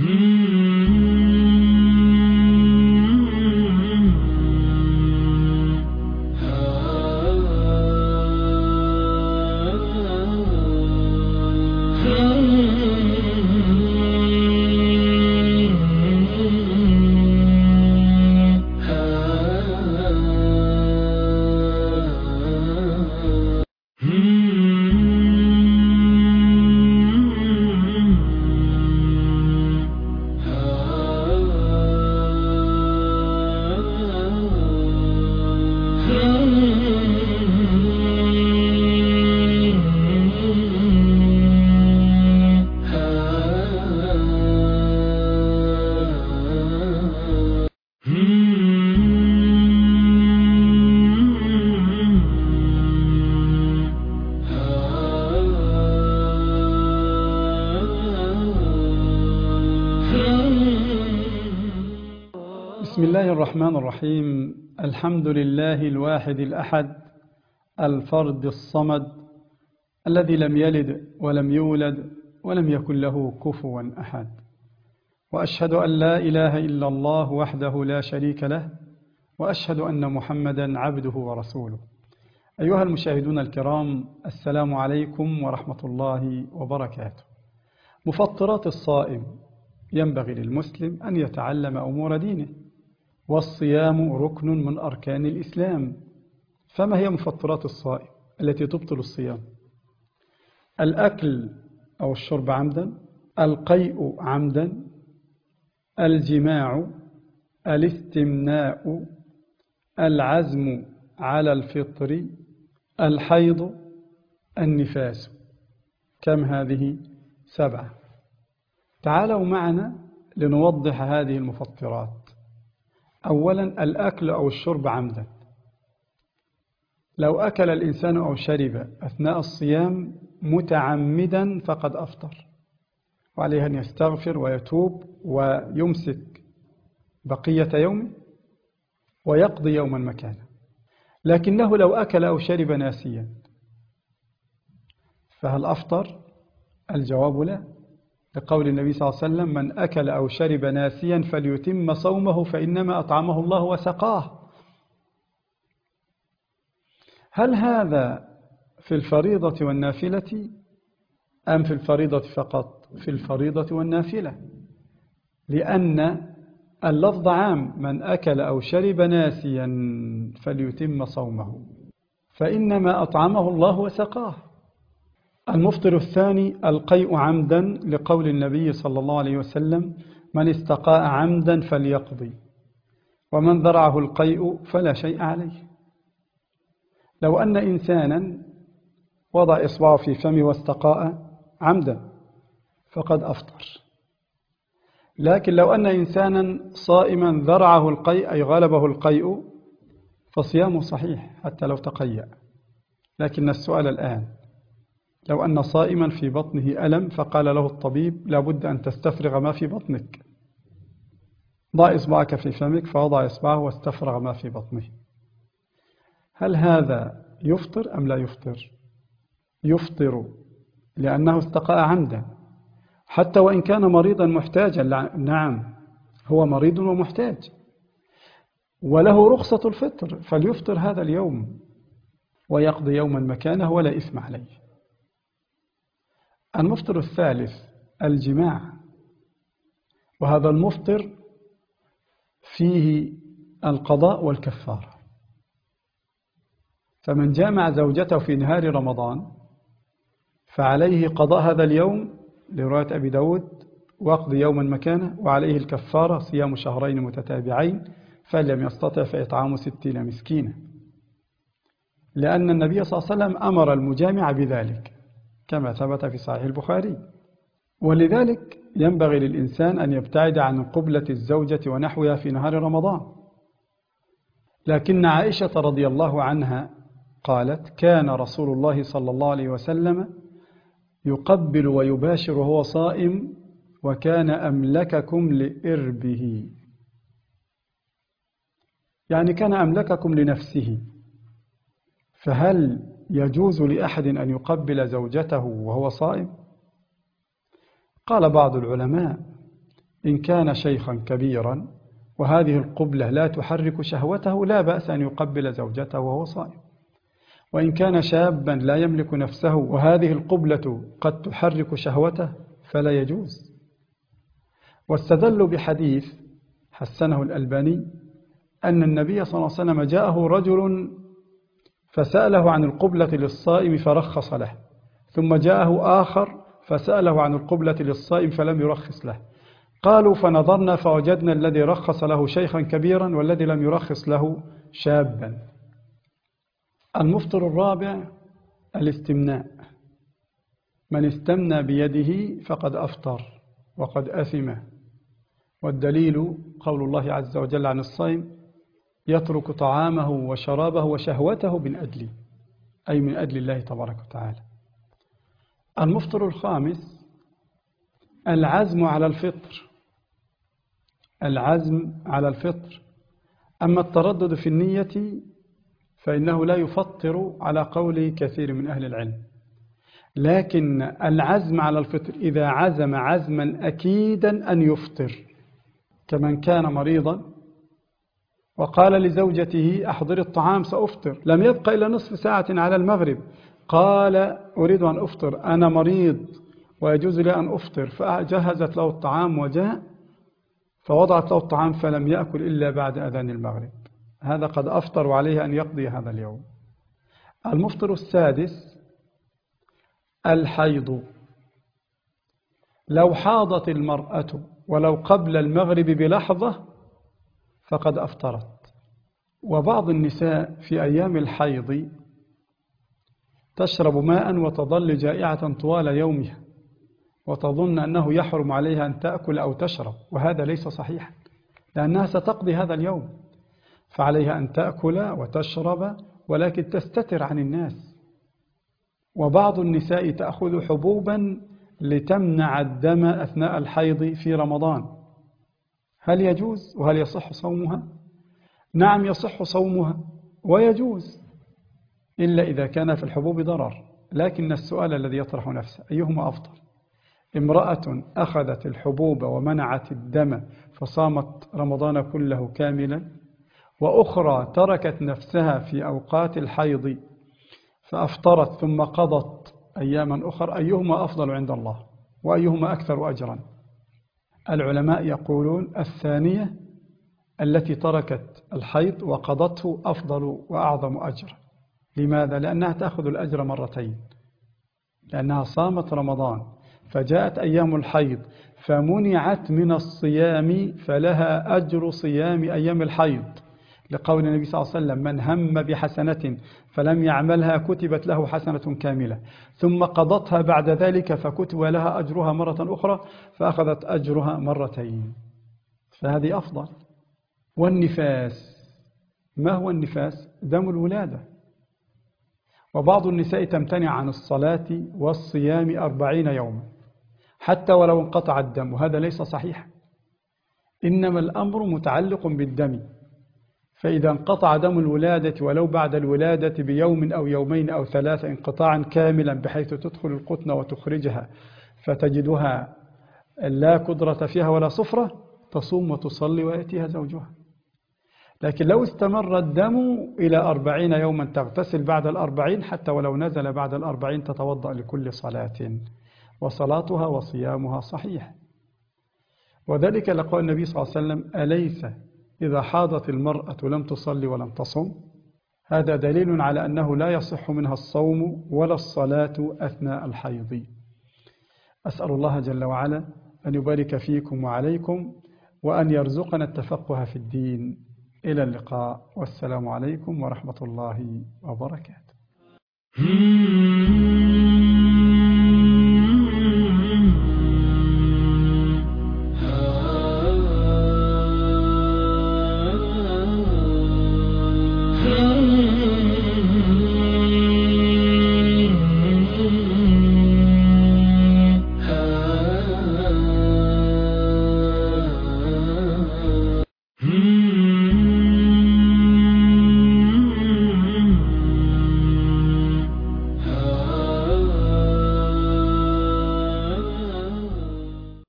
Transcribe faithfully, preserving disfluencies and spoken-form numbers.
بسم الله الرحمن الرحيم. الحمد لله الواحد الأحد الفرد الصمد الذي لم يلد ولم يولد ولم يكن له كفوا أحد، وأشهد أن لا إله إلا الله وحده لا شريك له، وأشهد أن محمدا عبده ورسوله. أيها المشاهدون الكرام، السلام عليكم ورحمة الله وبركاته. مفطرات الصائم: ينبغي للمسلم أن يتعلم أمور دينه، والصيام ركن من أركان الإسلام. فما هي مفطرات الصائم التي تبطل الصيام؟ الأكل أو الشرب عمدا، القيء عمدا، الجماع، الاستمناء، العزم على الفطر، الحيض، النفاس. كم هذه؟ سبعة. تعالوا معنا لنوضح هذه المفطرات. أولا، الأكل أو الشرب عمدا. لو أكل الإنسان أو شرب أثناء الصيام متعمدا فقد أفطر، وعليه أن يستغفر ويتوب ويمسك بقية يومه ويقضي يوما مكانه. لكنه لو أكل أو شرب ناسيا فهل أفطر؟ الجواب لا، لقول النبي صلى الله عليه وسلم: من أكل أو شرب ناسيا فليتم صومه فإنما أطعمه الله وسقاه. هل هذا في الفريضة والنافلة أم في الفريضة فقط؟ في الفريضة والنافلة، لأن اللفظ عام: من أكل أو شرب ناسيا فليتم صومه فإنما أطعمه الله وسقاه. المفطر الثاني: القيء عمدا، لقول النبي صلى الله عليه وسلم: من استقاء عمدا فليقضي، ومن ذرعه القيء فلا شيء عليه. لو أن إنسانا وضع إصبعه في فمه واستقاء عمدا فقد أفطر. لكن لو أن إنسانا صائما ذرعه القيء أي غلبه القيء فصيامه صحيح حتى لو تقيأ. لكن السؤال الآن: لو أن صائما في بطنه ألم فقال له الطبيب: لابد أن تستفرغ ما في بطنك، ضع إصبعك في فمك، فوضع إصبعه واستفرغ ما في بطنه، هل هذا يفطر أم لا يفطر؟ يفطر، لأنه استقاء عمدا، حتى وإن كان مريضا محتاجا. نعم، هو مريض ومحتاج وله رخصة الفطر، فليفطر هذا اليوم ويقضي يوما مكانه ولا إثم عليه. المفطر الثالث: الجماع، وهذا المفطر فيه القضاء والكفارة. فمن جامع زوجته في نهار رمضان فعليه قضاء هذا اليوم لرواية أبي داود ويقضي يوما مكانه، وعليه الكفارة صيام شهرين متتابعين، فإن لم يستطع فإطعام ستين مسكينا، لأن النبي صلى الله عليه وسلم أمر المجامع بذلك كما ثبت في صحيح البخاري. ولذلك ينبغي للإنسان أن يبتعد عن قبلة الزوجة ونحوها في نهار رمضان. لكن عائشة رضي الله عنها قالت: كان رسول الله صلى الله عليه وسلم يقبل ويباشر وهو صائم، وكان أملككم لإربه، يعني كان أملككم لنفسه. فهل يجوز لأحد أن يقبل زوجته وهو صائم؟ قال بعض العلماء: إن كان شيخا كبيرا وهذه القبلة لا تحرك شهوته لا بأس أن يقبل زوجته وهو صائم. وإن كان شابا لا يملك نفسه وهذه القبلة قد تحرك شهوته فلا يجوز. واستدلوا بحديث حسنه الألباني أن النبي صلى الله عليه وسلم جاءه رجل فسأله عن القبلة للصائم فرخص له، ثم جاءه آخر فسأله عن القبلة للصائم فلم يرخص له. قالوا فنظرنا فوجدنا الذي رخص له شيخا كبيرا والذي لم يرخص له شابا. المفطر الرابع الاستمناء. من استمنى بيده فقد أفطر وقد أثم. والدليل قول الله عز وجل عن الصائم: يترك طعامه وشرابه وشهوته من أجلي، أي من أجل الله تبارك وتعالى. المفطر الخامس العزم على الفطر. العزم على الفطر. أما التردد في النية فإنه لا يفطر على قول كثير من أهل العلم، لكن العزم على الفطر إذا عزم عزما أكيدا أن يفطر، كمن كان مريضا وقال لزوجته أحضر الطعام سأفطر، لم يبقى إلا نصف ساعة على المغرب، قال أريد أن أفطر أنا مريض ويجوز لي أن أفطر، فجهزت له الطعام وجاء فوضعت له الطعام فلم يأكل إلا بعد أذان المغرب، هذا قد أفطر وعليه أن يقضي هذا اليوم. المفطر السادس الحيض. لو حاضت المرأة ولو قبل المغرب بلحظة فقد أفطرت. وبعض النساء في أيام الحيض تشرب ماء وتظل جائعة طوال يومها وتظن أنه يحرم عليها أن تأكل أو تشرب، وهذا ليس صحيحا لأنها ستقضي هذا اليوم، فعليها أن تأكل وتشرب ولكن تستتر عن الناس. وبعض النساء تأخذ حبوبا لتمنع الدم أثناء الحيض في رمضان، هل يجوز وهل يصح صومها؟ نعم يصح صومها ويجوز، إلا إذا كان في الحبوب ضرر. لكن السؤال الذي يطرح نفسه أيهما أفضل؟ امرأة أخذت الحبوب ومنعت الدم فصامت رمضان كله كاملا، وأخرى تركت نفسها في أوقات الحيض فأفطرت ثم قضت أياما أخرى، أيهما أفضل عند الله وأيهما أكثر أجرا؟ العلماء يقولون الثانية التي تركت الحيض وقضته أفضل وأعظم أجرا. لماذا؟ لأنها تأخذ الأجر مرتين، لأنها صامت رمضان فجاءت أيام الحيض فمنعت من الصيام فلها أجر صيام أيام الحيض، لقول النبي صلى الله عليه وسلم: من هم بحسنة فلم يعملها كتبت له حسنة كاملة، ثم قضتها بعد ذلك فكتب لها أجرها مرة أخرى فأخذت أجرها مرتين، فهذه أفضل. والنفاس، ما هو النفاس؟ دم الولادة. وبعض النساء تمتنع عن الصلاة والصيام أربعين يوما حتى ولو انقطع الدم، وهذا ليس صحيح، إنما الأمر متعلق بالدم، فإذا انقطع دم الولادة ولو بعد الولادة بيوم أو يومين أو ثلاثة انقطاعا كاملا بحيث تدخل القطنة وتخرجها فتجدها لا قدرة فيها ولا صفرة، تصوم وتصلي ويأتيها زوجها. لكن لو استمر الدم إلى أربعين يوما تغتسل بعد الأربعين، حتى ولو نزل بعد الأربعين تتوضأ لكل صلاة، وصلاتها وصيامها صحيح. وذلك لقول النبي صلى الله عليه وسلم: أليس إذا حاضت المرأة لم تصلي ولم تصم؟ هذا دليل على أنه لا يصح منها الصوم ولا الصلاة أثناء الحيض. أسأل الله جل وعلا أن يبارك فيكم وعليكم وأن يرزقنا التفقه في الدين. إلى اللقاء، والسلام عليكم ورحمة الله وبركاته.